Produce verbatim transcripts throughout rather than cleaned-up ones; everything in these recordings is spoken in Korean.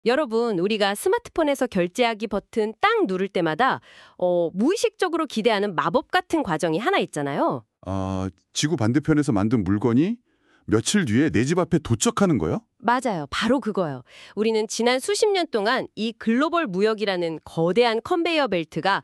여러분, 우리가 스마트폰에서 결제하기 버튼 딱 누를 때마다 어, 무의식적으로 기대하는 마법 같은 과정이 하나 있잖아요. 아, 지구 반대편에서 만든 물건이 며칠 뒤에 내 집 앞에 도착하는 거요? 맞아요. 바로 그거요. 우리는 지난 수십 년 동안 이 글로벌 무역이라는 거대한 컨베이어 벨트가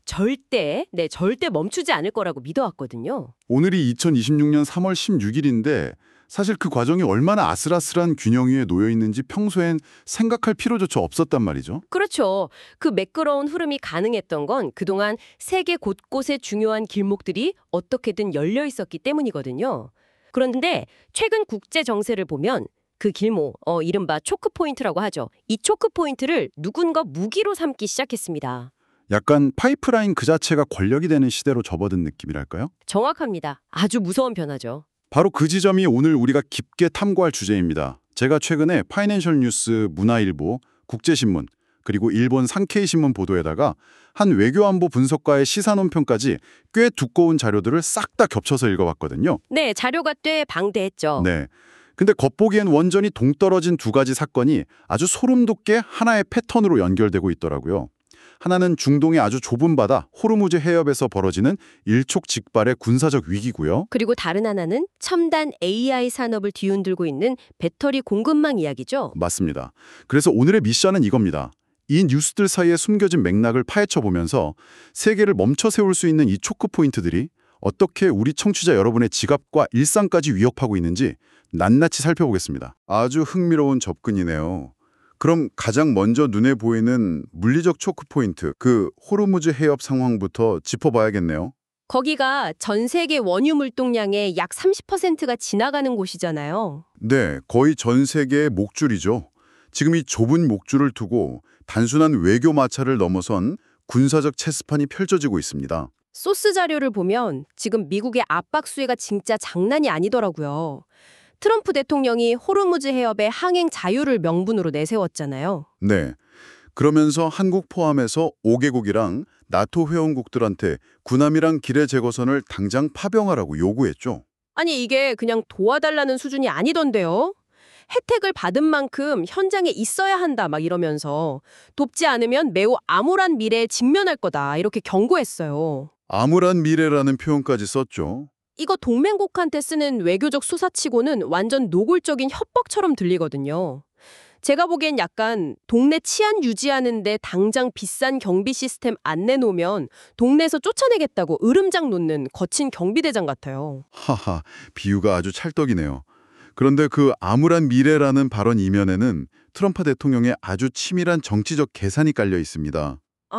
절대, 네, 절대 멈추지 않을 거라고 믿어왔거든요. 오늘이 이천이십육 년 삼월 십육일인데 사실 그 과정이 얼마나 아슬아슬한 균형 위에 놓여 있는지 평소엔 생각할 필요조차 없었단 말이죠. 그렇죠. 그 매끄러운 흐름이 가능했던 건 그동안 세계 곳곳의 중요한 길목들이 어떻게든 열려 있었기 때문이거든요. 그런데 최근 국제 정세를 보면 그 길목, 어, 이른바 초크포인트라고 하죠. 이 초크포인트를 누군가 무기로 삼기 시작했습니다. 약간 파이프라인 그 자체가 권력이 되는 시대로 접어든 느낌이랄까요? 정확합니다. 아주 무서운 변화죠. 바로 그 지점이 오늘 우리가 깊게 탐구할 주제입니다. 제가 최근에 파이낸셜 뉴스, 문화일보, 국제신문, 그리고 일본 산케이 신문 보도에다가 한 외교안보 분석가의 시사논평까지 꽤 두꺼운 자료들을 싹 다 겹쳐서 읽어봤거든요. 네, 자료가 꽤 방대했죠. 네. 근데 겉보기엔 원전이 동떨어진 두 가지 사건이 아주 소름 돋게 하나의 패턴으로 연결되고 있더라고요. 하나는 중동의 아주 좁은 바다 호르무즈 해협에서 벌어지는 일촉즉발의 군사적 위기고요. 그리고 다른 하나는 첨단 에이아이 산업을 뒤흔들고 있는 배터리 공급망 이야기죠. 맞습니다. 그래서 오늘의 미션은 이겁니다. 이 뉴스들 사이에 숨겨진 맥락을 파헤쳐보면서 세계를 멈춰 세울 수 있는 이 초크 포인트들이 어떻게 우리 청취자 여러분의 지갑과 일상까지 위협하고 있는지 낱낱이 살펴보겠습니다. 아주 흥미로운 접근이네요. 그럼 가장 먼저 눈에 보이는 물리적 초크 포인트, 그 호르무즈 해협 상황부터 짚어봐야겠네요. 거기가 전 세계 원유 물동량의 약 삼십 퍼센트가 지나가는 곳이잖아요. 네, 거의 전 세계의 목줄이죠. 지금 이 좁은 목줄을 두고 단순한 외교 마찰을 넘어선 군사적 체스판이 펼쳐지고 있습니다. 소스 자료를 보면 지금 미국의 압박 수혜가 진짜 장난이 아니더라고요. 트럼프 대통령이 호르무즈 해협의 항행 자유를 명분으로 내세웠잖아요. 네, 그러면서 한국 포함해서 오 개국이랑 나토 회원국들한테 군함이랑 기뢰 제거선을 당장 파병하라고 요구했죠. 아니 이게 그냥 도와달라는 수준이 아니던데요. 혜택을 받은 만큼 현장에 있어야 한다 막 이러면서 돕지 않으면 매우 암울한 미래에 직면할 거다 이렇게 경고했어요. 암울한 미래라는 표현까지 썼죠. 이거 동맹국한테 쓰는 외교적 수사치고는 완전 노골적인 협박처럼 들리거든요. 제가 보기엔 약간 동네 치안 유지하는데 당장 비싼 경비 시스템 안 내놓으면 동네에서 쫓아내겠다고 으름장 놓는 거친 경비대장 같아요. 하하, 비유가 아주 찰떡이네요. 그런데 그 암울한 미래라는 발언 이면에는 트럼프 대통령의 아주 치밀한 정치적 계산이 깔려 있습니다.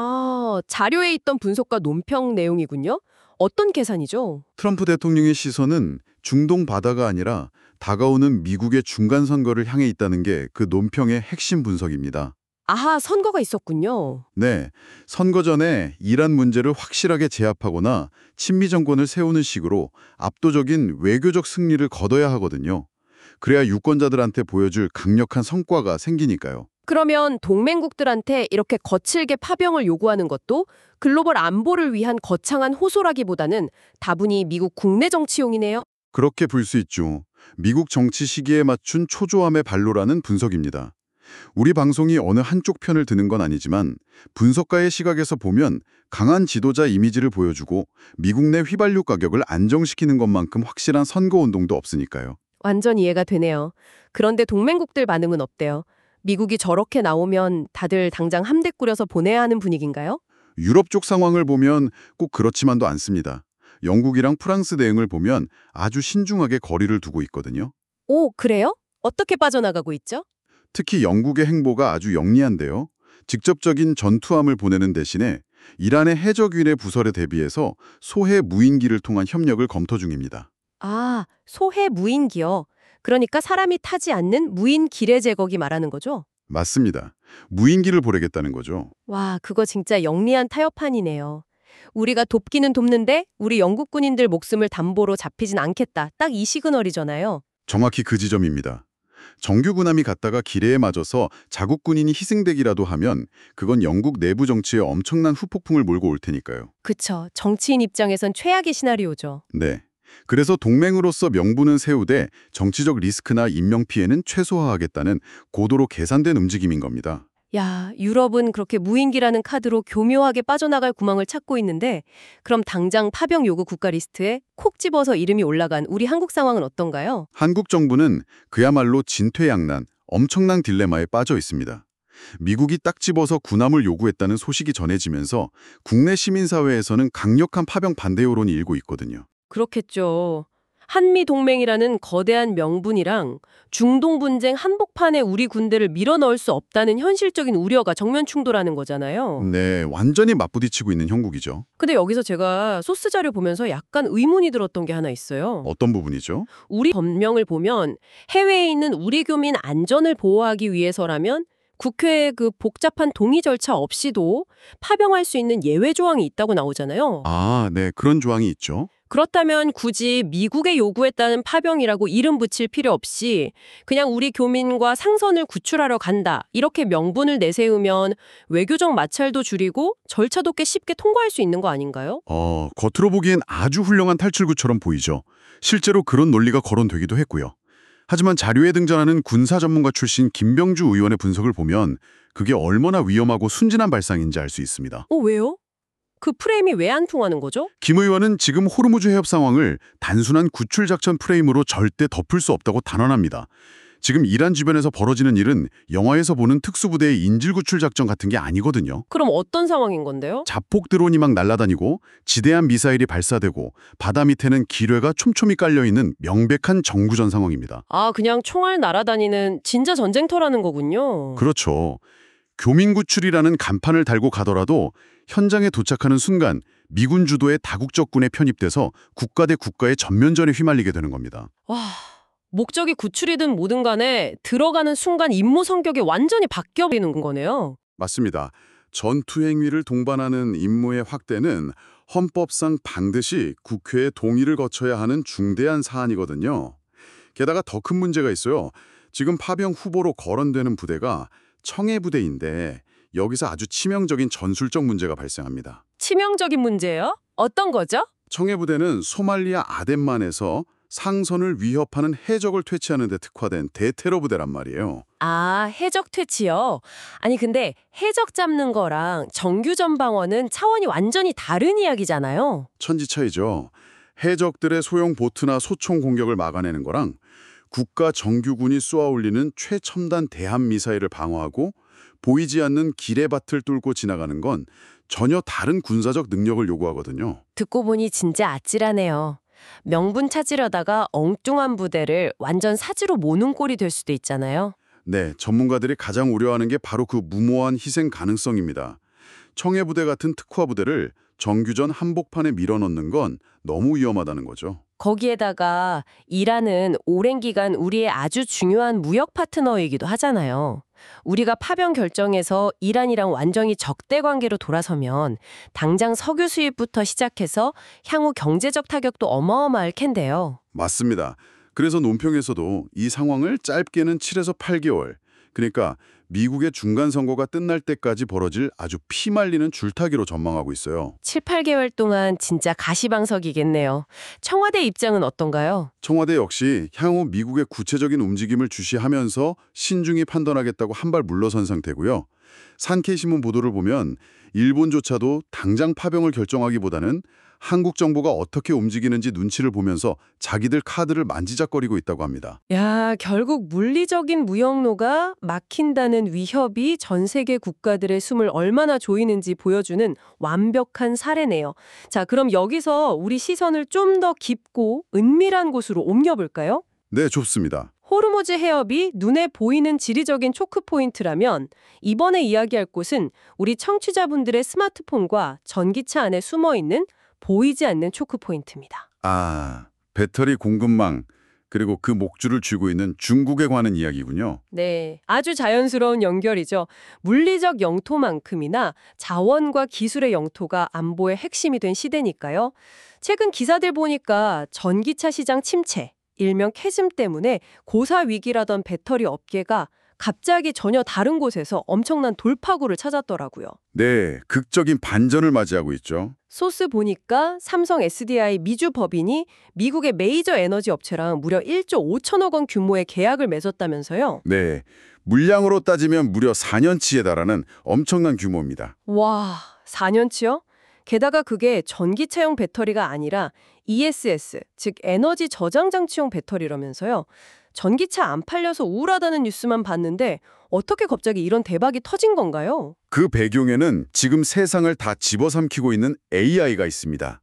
아, 자료에 있던 분석과 논평 내용이군요. 어떤 계산이죠? 트럼프 대통령의 시선은 중동 바다가 아니라 다가오는 미국의 중간 선거를 향해 있다는 게 그 논평의 핵심 분석입니다. 아하, 선거가 있었군요. 네, 선거 전에 이란 문제를 확실하게 제압하거나 친미 정권을 세우는 식으로 압도적인 외교적 승리를 거둬야 하거든요. 그래야 유권자들한테 보여줄 강력한 성과가 생기니까요. 그러면 동맹국들한테 이렇게 거칠게 파병을 요구하는 것도 글로벌 안보를 위한 거창한 호소라기보다는 다분히 미국 국내 정치용이네요. 그렇게 볼 수 있죠. 미국 정치 시기에 맞춘 초조함의 발로라는 분석입니다. 우리 방송이 어느 한쪽 편을 드는 건 아니지만 분석가의 시각에서 보면 강한 지도자 이미지를 보여주고 미국 내 휘발유 가격을 안정시키는 것만큼 확실한 선거운동도 없으니까요. 완전 이해가 되네요. 그런데 동맹국들 반응은 어때요? 미국이 저렇게 나오면 다들 당장 함대 꾸려서 보내야 하는 분위기인가요? 유럽 쪽 상황을 보면 꼭 그렇지만도 않습니다. 영국이랑 프랑스 대응을 보면 아주 신중하게 거리를 두고 있거든요. 오, 그래요? 어떻게 빠져나가고 있죠? 특히 영국의 행보가 아주 영리한데요. 직접적인 전투함을 보내는 대신에 이란의 해적위의 부설에 대비해서 소해 무인기를 통한 협력을 검토 중입니다. 아, 소해 무인기요. 그러니까 사람이 타지 않는 무인 기뢰 제거기 말하는 거죠? 맞습니다. 무인기를 보내겠다는 거죠. 와, 그거 진짜 영리한 타협판이네요. 우리가 돕기는 돕는데 우리 영국 군인들 목숨을 담보로 잡히진 않겠다. 딱 이 시그널이잖아요. 정확히 그 지점입니다. 정규 군함이 갔다가 기뢰에 맞아서 자국 군인이 희생되기라도 하면 그건 영국 내부 정치에 엄청난 후폭풍을 몰고 올 테니까요. 그쵸. 정치인 입장에선 최악의 시나리오죠. 네. 그래서 동맹으로서 명분은 세우되 정치적 리스크나 인명피해는 최소화하겠다는 고도로 계산된 움직임인 겁니다. 야, 유럽은 그렇게 무인기라는 카드로 교묘하게 빠져나갈 구멍을 찾고 있는데 그럼 당장 파병 요구 국가 리스트에 콕 집어서 이름이 올라간 우리 한국 상황은 어떤가요? 한국 정부는 그야말로 진퇴양난, 엄청난 딜레마에 빠져 있습니다. 미국이 딱 집어서 군함을 요구했다는 소식이 전해지면서 국내 시민사회에서는 강력한 파병 반대 여론이 일고 있거든요. 그렇겠죠. 한미 동맹이라는 거대한 명분이랑 중동 분쟁 한복판에 우리 군대를 밀어넣을 수 없다는 현실적인 우려가 정면 충돌하는 거잖아요. 네, 완전히 맞부딪히고 있는 형국이죠. 근데 여기서 제가 소스 자료 보면서 약간 의문이 들었던 게 하나 있어요. 어떤 부분이죠? 우리 법령을 보면 해외에 있는 우리 교민 안전을 보호하기 위해서라면 국회의 그 복잡한 동의 절차 없이도 파병할 수 있는 예외 조항이 있다고 나오잖아요. 아, 네, 그런 조항이 있죠. 그렇다면 굳이 미국의 요구했다는 파병이라고 이름 붙일 필요 없이 그냥 우리 교민과 상선을 구출하러 간다. 이렇게 명분을 내세우면 외교적 마찰도 줄이고 절차도 꽤 쉽게 통과할 수 있는 거 아닌가요? 어, 겉으로 보기엔 아주 훌륭한 탈출구처럼 보이죠. 실제로 그런 논리가 거론되기도 했고요. 하지만 자료에 등장하는 군사 전문가 출신 김병주 의원의 분석을 보면 그게 얼마나 위험하고 순진한 발상인지 알 수 있습니다. 어, 왜요? 그 프레임이 왜 안 통하는 거죠? 김 의원은 지금 호르무즈 해협 상황을 단순한 구출 작전 프레임으로 절대 덮을 수 없다고 단언합니다. 지금 이란 주변에서 벌어지는 일은 영화에서 보는 특수부대의 인질구출 작전 같은 게 아니거든요. 그럼 어떤 상황인 건데요? 자폭 드론이 막 날아다니고 지대한 미사일이 발사되고 바다 밑에는 기뢰가 촘촘히 깔려있는 명백한 정구전 상황입니다. 아, 그냥 총알 날아다니는 진짜 전쟁터라는 거군요. 그렇죠. 교민 구출이라는 간판을 달고 가더라도 현장에 도착하는 순간 미군 주도의 다국적군에 편입돼서 국가 대 국가의 전면전에 휘말리게 되는 겁니다. 와, 목적이 구출이든 뭐든 간에 들어가는 순간 임무 성격이 완전히 바뀌어버리는 거네요. 맞습니다. 전투 행위를 동반하는 임무의 확대는 헌법상 반드시 국회의 동의를 거쳐야 하는 중대한 사안이거든요. 게다가 더 큰 문제가 있어요. 지금 파병 후보로 거론되는 부대가 청해부대인데 여기서 아주 치명적인 전술적 문제가 발생합니다. 치명적인 문제예요? 어떤 거죠? 청해부대는 소말리아 아덴만에서 상선을 위협하는 해적을 퇴치하는 데 특화된 대테러 부대란 말이에요. 아, 해적 퇴치요? 아니 근데 해적 잡는 거랑 정규전 방어는 차원이 완전히 다른 이야기잖아요. 천지 차이죠. 해적들의 소형 보트나 소총 공격을 막아내는 거랑 국가 정규군이 쏘아올리는 최첨단 대함 미사일을 방어하고 보이지 않는 기뢰밭을 뚫고 지나가는 건 전혀 다른 군사적 능력을 요구하거든요. 듣고 보니 진짜 아찔하네요. 명분 찾으려다가 엉뚱한 부대를 완전 사지로 모는 꼴이 될 수도 있잖아요. 네, 전문가들이 가장 우려하는 게 바로 그 무모한 희생 가능성입니다. 청해부대 같은 특화부대를 정규전 한복판에 밀어넣는 건 너무 위험하다는 거죠. 거기에다가 이란은 오랜 기간 우리의 아주 중요한 무역 파트너이기도 하잖아요. 우리가 파병 결정해서 이란이랑 완전히 적대 관계로 돌아서면 당장 석유 수입부터 시작해서 향후 경제적 타격도 어마어마할 텐데요. 맞습니다. 그래서 논평에서도 이 상황을 짧게는 칠에서 팔 개월, 그러니까 미국의 중간 선거가 끝날 때까지 벌어질 아주 피말리는 줄타기로 전망하고 있어요. 칠, 팔 개월 동안 진짜 가시방석이겠네요. 청와대 입장은 어떤가요? 청와대 역시 향후 미국의 구체적인 움직임을 주시하면서 신중히 판단하겠다고 한 발 물러선 상태고요. 산케이신문 보도를 보면 일본조차도 당장 파병을 결정하기보다는 한국 정부가 어떻게 움직이는지 눈치를 보면서 자기들 카드를 만지작거리고 있다고 합니다. 야, 결국 물리적인 무역로가 막힌다는 위협이 전 세계 국가들의 숨을 얼마나 조이는지 보여주는 완벽한 사례네요. 자, 그럼 여기서 우리 시선을 좀 더 깊고 은밀한 곳으로 옮겨볼까요? 네, 좋습니다. 호르무즈 해협이 눈에 보이는 지리적인 초크포인트라면 이번에 이야기할 곳은 우리 청취자분들의 스마트폰과 전기차 안에 숨어있는 보이지 않는 초크포인트입니다. 아, 배터리 공급망, 그리고 그 목줄을 쥐고 있는 중국에 관한 이야기군요. 네, 아주 자연스러운 연결이죠. 물리적 영토만큼이나 자원과 기술의 영토가 안보의 핵심이 된 시대니까요. 최근 기사들 보니까 전기차 시장 침체, 일명 캐즘 때문에 고사 위기라던 배터리 업계가 갑자기 전혀 다른 곳에서 엄청난 돌파구를 찾았더라고요. 네, 극적인 반전을 맞이하고 있죠. 소스 보니까 삼성 에스디아이 미주 법인이 미국의 메이저 에너지 업체랑 무려 일조 오천억 원 규모의 계약을 맺었다면서요. 네, 물량으로 따지면 무려 사 년치에 달하는 엄청난 규모입니다. 와, 사 년치요? 게다가 그게 전기차용 배터리가 아니라 이에스에스, 즉 에너지 저장 장치용 배터리라면서요. 전기차 안 팔려서 우울하다는 뉴스만 봤는데 어떻게 갑자기 이런 대박이 터진 건가요? 그 배경에는 지금 세상을 다 집어삼키고 있는 에이아이가 있습니다.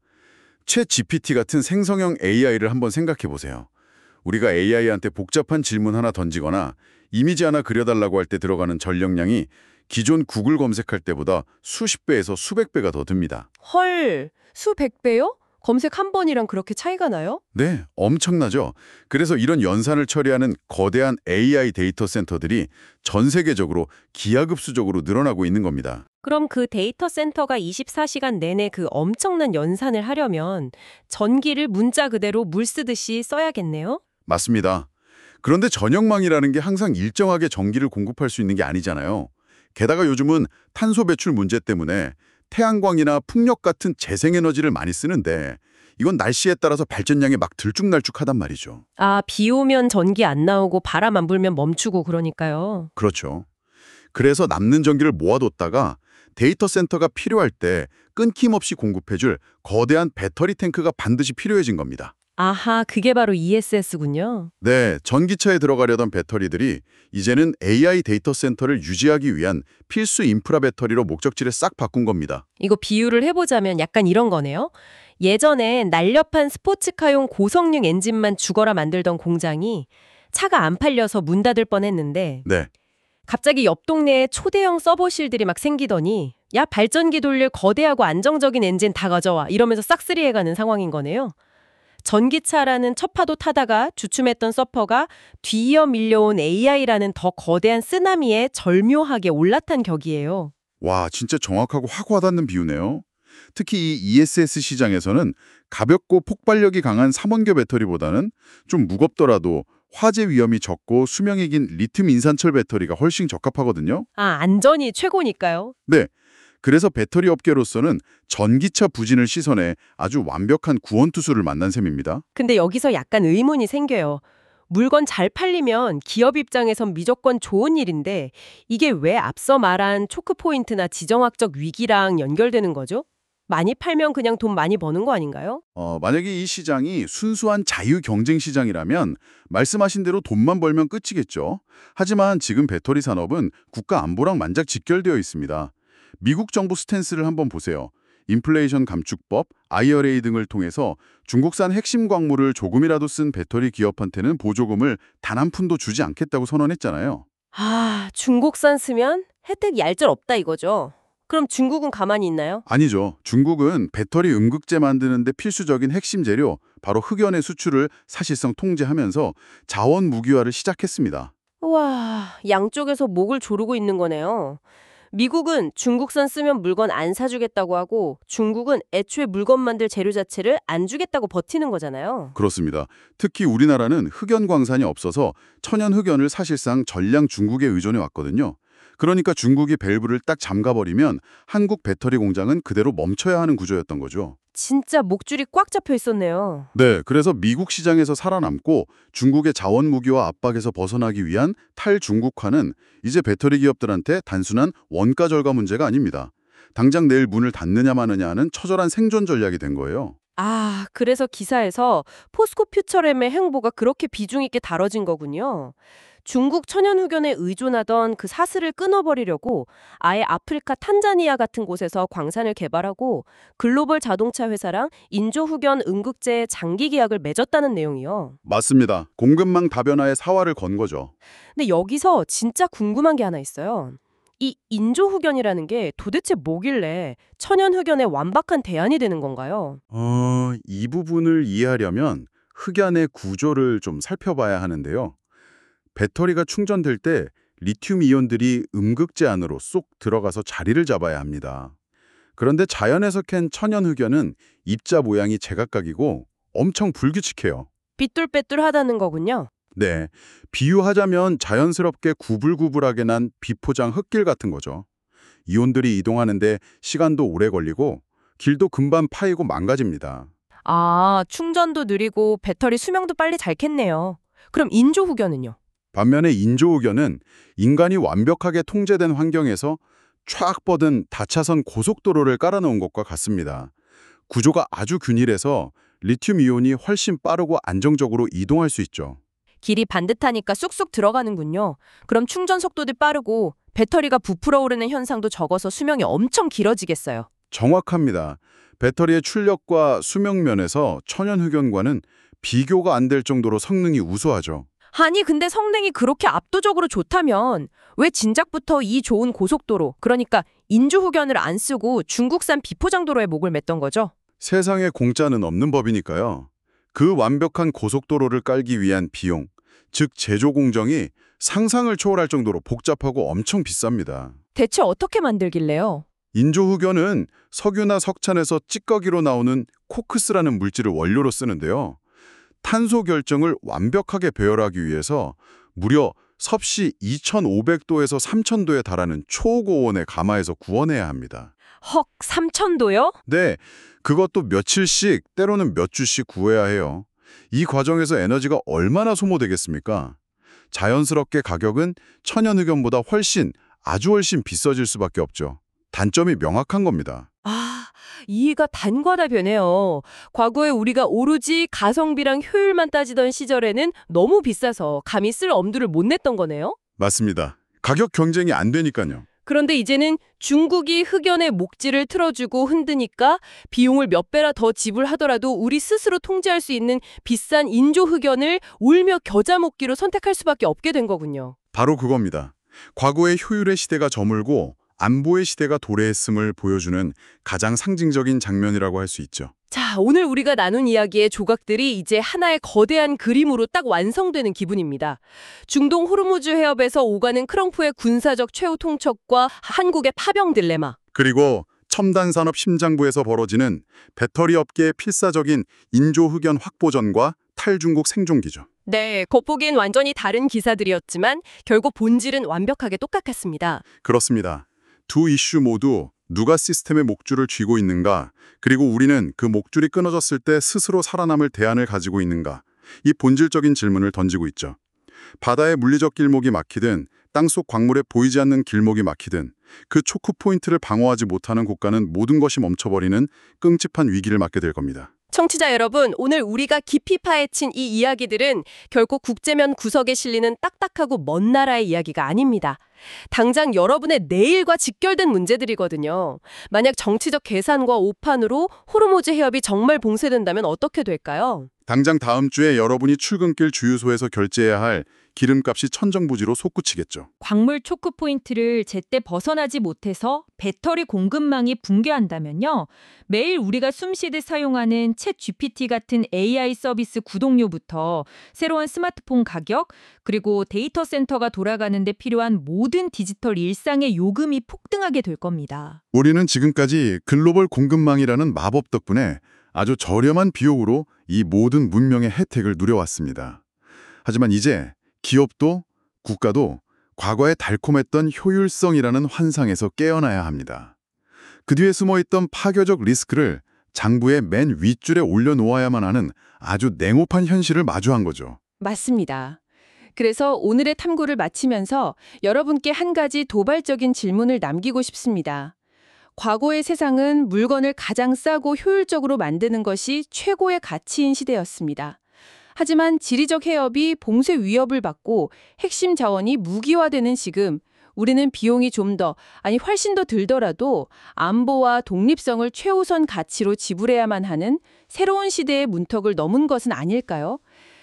챗 지피티 같은 생성형 에이아이를 한번 생각해 보세요. 우리가 에이아이한테 복잡한 질문 하나 던지거나 이미지 하나 그려달라고 할 때 들어가는 전력량이 기존 구글 검색할 때보다 수십 배에서 수백 배가 더 듭니다. 헐, 수백 배요? 검색 한 번이랑 그렇게 차이가 나요? 네, 엄청나죠. 그래서 이런 연산을 처리하는 거대한 에이아이 데이터 센터들이 전 세계적으로 기하급수적으로 늘어나고 있는 겁니다. 그럼 그 데이터 센터가 이십사 시간 내내 그 엄청난 연산을 하려면 전기를 문자 그대로 물 쓰듯이 써야겠네요? 맞습니다. 그런데 전력망이라는 게 항상 일정하게 전기를 공급할 수 있는 게 아니잖아요. 게다가 요즘은 탄소 배출 문제 때문에 태양광이나 풍력 같은 재생에너지를 많이 쓰는데 이건 날씨에 따라서 발전량이 막 들쭉날쭉하단 말이죠. 아, 비 오면 전기 안 나오고 바람 안 불면 멈추고 그러니까요. 그렇죠. 그래서 남는 전기를 모아뒀다가 데이터 센터가 필요할 때 끊김없이 공급해줄 거대한 배터리 탱크가 반드시 필요해진 겁니다. 아하, 그게 바로 이에스에스군요. 네, 전기차에 들어가려던 배터리들이 이제는 에이아이 데이터 센터를 유지하기 위한 필수 인프라 배터리로 목적지를 싹 바꾼 겁니다. 이거 비유를 해보자면 약간 이런 거네요. 예전에 날렵한 스포츠카용 고성능 엔진만 죽어라 만들던 공장이 차가 안 팔려서 문 닫을 뻔했는데 네, 갑자기 옆 동네에 초대형 서버실들이 막 생기더니 야, 발전기 돌릴 거대하고 안정적인 엔진 다 가져와 이러면서 싹쓸이해가는 상황인 거네요. 전기차라는 첫 파도 타다가 주춤했던 서퍼가 뒤이어 밀려온 에이아이라는 더 거대한 쓰나미에 절묘하게 올라탄 격이에요. 와, 진짜 정확하고 확 와닿는 비유네요. 특히 이 이에스에스 시장에서는 가볍고 폭발력이 강한 삼원교 배터리보다는 좀 무겁더라도 화재 위험이 적고 수명이 긴 리튬 인산철 배터리가 훨씬 적합하거든요. 아, 안전이 최고니까요. 네, 그래서 배터리 업계로서는 전기차 부진을 시선해 아주 완벽한 구원투수를 만난 셈입니다. 근데 여기서 약간 의문이 생겨요. 물건 잘 팔리면 기업 입장에선 무조건 좋은 일인데 이게 왜 앞서 말한 초크포인트나 지정학적 위기랑 연결되는 거죠? 많이 팔면 그냥 돈 많이 버는 거 아닌가요? 어, 만약에 이 시장이 순수한 자유 경쟁 시장이라면 말씀하신 대로 돈만 벌면 끝이겠죠. 하지만 지금 배터리 산업은 국가 안보랑 만작 직결되어 있습니다. 미국 정부 스탠스를 한번 보세요. 인플레이션 감축법, 아이알에이 등을 통해서 중국산 핵심 광물을 조금이라도 쓴 배터리 기업한테는 보조금을 단 한 푼도 주지 않겠다고 선언했잖아요. 아, 중국산 쓰면 혜택 얄짤 없다 이거죠. 그럼 중국은 가만히 있나요? 아니죠. 중국은 배터리 음극재 만드는데 필수적인 핵심 재료, 바로 흑연의 수출을 사실상 통제하면서 자원 무기화를 시작했습니다. 와, 양쪽에서 목을 조르고 있는 거네요. 미국은 중국산 쓰면 물건 안 사주겠다고 하고 중국은 애초에 물건 만들 재료 자체를 안 주겠다고 버티는 거잖아요. 그렇습니다. 특히 우리나라는 흑연 광산이 없어서 천연 흑연을 사실상 전량 중국에 의존해 왔거든요. 그러니까 중국이 밸브를 딱 잠가버리면 한국 배터리 공장은 그대로 멈춰야 하는 구조였던 거죠. 진짜 목줄이 꽉 잡혀 있었네요. 네, 그래서 미국 시장에서 살아남고 중국의 자원 무기화 압박에서 벗어나기 위한 탈중국화는 이제 배터리 기업들한테 단순한 원가 절감 문제가 아닙니다. 당장 내일 문을 닫느냐 마느냐 하는 처절한 생존 전략이 된 거예요. 아, 그래서 기사에서 포스코 퓨처램의 행보가 그렇게 비중 있게 다뤄진 거군요. 중국 천연 흑연에 의존하던 그 사슬을 끊어버리려고 아예 아프리카 탄자니아 같은 곳에서 광산을 개발하고 글로벌 자동차 회사랑 인조 흑연 음극재 장기 계약을 맺었다는 내용이요. 맞습니다. 공급망 다변화에 사활을 건 거죠. 근데 여기서 진짜 궁금한 게 하나 있어요. 이 인조 흑연이라는 게 도대체 뭐길래 천연 흑연의 완박한 대안이 되는 건가요? 어, 이 부분을 이해하려면 흑연의 구조를 좀 살펴봐야 하는데요. 배터리가 충전될 때 리튬 이온들이 음극재 안으로 쏙 들어가서 자리를 잡아야 합니다. 그런데 자연에서 캔 천연 흑연은 입자 모양이 제각각이고 엄청 불규칙해요. 삐뚤빼뚤하다는 거군요. 네, 비유하자면 자연스럽게 구불구불하게 난 비포장 흙길 같은 거죠. 이온들이 이동하는데 시간도 오래 걸리고 길도 금방 파이고 망가집니다. 아, 충전도 느리고 배터리 수명도 빨리 닳겠네요. 그럼 인조후견은요? 반면에 인조후견은 인간이 완벽하게 통제된 환경에서 촥 뻗은 다차선 고속도로를 깔아놓은 것과 같습니다. 구조가 아주 균일해서 리튬 이온이 훨씬 빠르고 안정적으로 이동할 수 있죠. 길이 반듯하니까 쑥쑥 들어가는군요. 그럼 충전 속도도 빠르고 배터리가 부풀어 오르는 현상도 적어서 수명이 엄청 길어지겠어요. 정확합니다. 배터리의 출력과 수명 면에서 천연흑연과는 비교가 안 될 정도로 성능이 우수하죠. 아니, 근데 성능이 그렇게 압도적으로 좋다면 왜 진작부터 이 좋은 고속도로, 그러니까 인조후견을 안 쓰고 중국산 비포장도로에 목을 맸던 거죠? 세상에 공짜는 없는 법이니까요. 그 완벽한 고속도로를 깔기 위한 비용, 즉 제조 공정이 상상을 초월할 정도로 복잡하고 엄청 비쌉니다. 대체 어떻게 만들길래요? 인조후견은 석유나 석탄에서 찌꺼기로 나오는 코크스라는 물질을 원료로 쓰는데요. 탄소 결정을 완벽하게 배열하기 위해서 무려 섭씨 이천오백 도에서 삼천 도에 달하는 초고온의 가마에서 구워내야 합니다. 헉, 삼천 도요? 네, 그것도 며칠씩 때로는 몇 주씩 구해야 해요. 이 과정에서 에너지가 얼마나 소모되겠습니까? 자연스럽게 가격은 천연흑연보다 훨씬, 아주 훨씬 비싸질 수밖에 없죠. 단점이 명확한 겁니다. 아, 이해가 단과다 변해요. 과거에 우리가 오로지 가성비랑 효율만 따지던 시절에는 너무 비싸서 감히 쓸 엄두를 못 냈던 거네요. 맞습니다. 가격 경쟁이 안 되니까요. 그런데 이제는 중국이 흑연의 목줄을 틀어주고 흔드니까 비용을 몇 배나 더 지불하더라도 우리 스스로 통제할 수 있는 비싼 인조 흑연을 울며 겨자 먹기로 선택할 수밖에 없게 된 거군요. 바로 그겁니다. 과거의 효율의 시대가 저물고 안보의 시대가 도래했음을 보여주는 가장 상징적인 장면이라고 할 수 있죠. 자, 오늘 우리가 나눈 이야기의 조각들이 이제 하나의 거대한 그림으로 딱 완성되는 기분입니다. 중동 호르무즈 해협에서 오가는 트럼프의 군사적 최후 통첩과 한국의 파병 딜레마. 그리고 첨단 산업 심장부에서 벌어지는 배터리 업계의 필사적인 인조흑연 확보전과 탈중국 생존기죠. 네, 겉보기엔 완전히 다른 기사들이었지만 결국 본질은 완벽하게 똑같았습니다. 그렇습니다. 두 이슈 모두 누가 시스템의 목줄을 쥐고 있는가, 그리고 우리는 그 목줄이 끊어졌을 때 스스로 살아남을 대안을 가지고 있는가, 이 본질적인 질문을 던지고 있죠. 바다의 물리적 길목이 막히든 땅속 광물에 보이지 않는 길목이 막히든 그 초크 포인트를 방어하지 못하는 국가는 모든 것이 멈춰버리는 끔찍한 위기를 맞게 될 겁니다. 청취자 여러분, 오늘 우리가 깊이 파헤친 이 이야기들은 결국 국제면 구석에 실리는 딱딱하고 먼 나라의 이야기가 아닙니다. 당장 여러분의 내일과 직결된 문제들이거든요. 만약 정치적 계산과 오판으로 호르무즈 해협이 정말 봉쇄된다면 어떻게 될까요? 당장 다음 주에 여러분이 출근길 주유소에서 결제해야 할 기름값이 천정부지로 솟구치겠죠. 광물 초크 포인트를 제때 벗어나지 못해서 배터리 공급망이 붕괴한다면요. 매일 우리가 숨쉬듯 사용하는 챗 지피티 같은 에이아이 서비스 구독료부터 새로운 스마트폰 가격, 그리고 데이터 센터가 돌아가는 데 필요한 모든 디지털 일상의 요금이 폭등하게 될 겁니다. 우리는 지금까지 글로벌 공급망이라는 마법 덕분에 아주 저렴한 비용으로 이 모든 문명의 혜택을 누려왔습니다. 하지만 이제 기업도 국가도 과거에 달콤했던 효율성이라는 환상에서 깨어나야 합니다. 그 뒤에 숨어있던 파괴적 리스크를 장부의 맨 윗줄에 올려놓아야만 하는 아주 냉혹한 현실을 마주한 거죠. 맞습니다. 그래서 오늘의 탐구를 마치면서 여러분께 한 가지 도발적인 질문을 남기고 싶습니다. 과거의 세상은 물건을 가장 싸고 효율적으로 만드는 것이 최고의 가치인 시대였습니다. 하지만 지리적 해협이 봉쇄 위협을 받고 핵심 자원이 무기화되는 지금, 우리는 비용이 좀 더, 아니 훨씬 더 들더라도 안보와 독립성을 최우선 가치로 지불해야만 하는 새로운 시대의 문턱을 넘은 것은 아닐까요?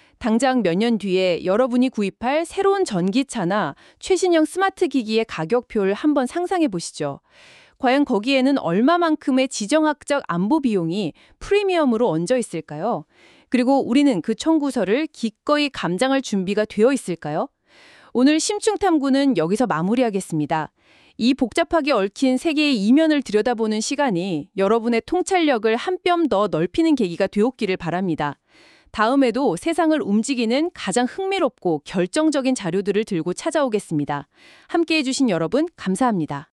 당장 몇 년 뒤에 여러분이 구입할 새로운 전기차나 최신형 스마트 기기의 가격표를 한번 상상해 보시죠. 과연 거기에는 얼마만큼의 지정학적 안보 비용이 프리미엄으로 얹어 있을까요? 그리고 우리는 그 청구서를 기꺼이 감당할 준비가 되어 있을까요? 오늘 심층탐구는 여기서 마무리하겠습니다. 이 복잡하게 얽힌 세계의 이면을 들여다보는 시간이 여러분의 통찰력을 한 뼘 더 넓히는 계기가 되었기를 바랍니다. 다음에도 세상을 움직이는 가장 흥미롭고 결정적인 자료들을 들고 찾아오겠습니다. 함께해 주신 여러분 감사합니다.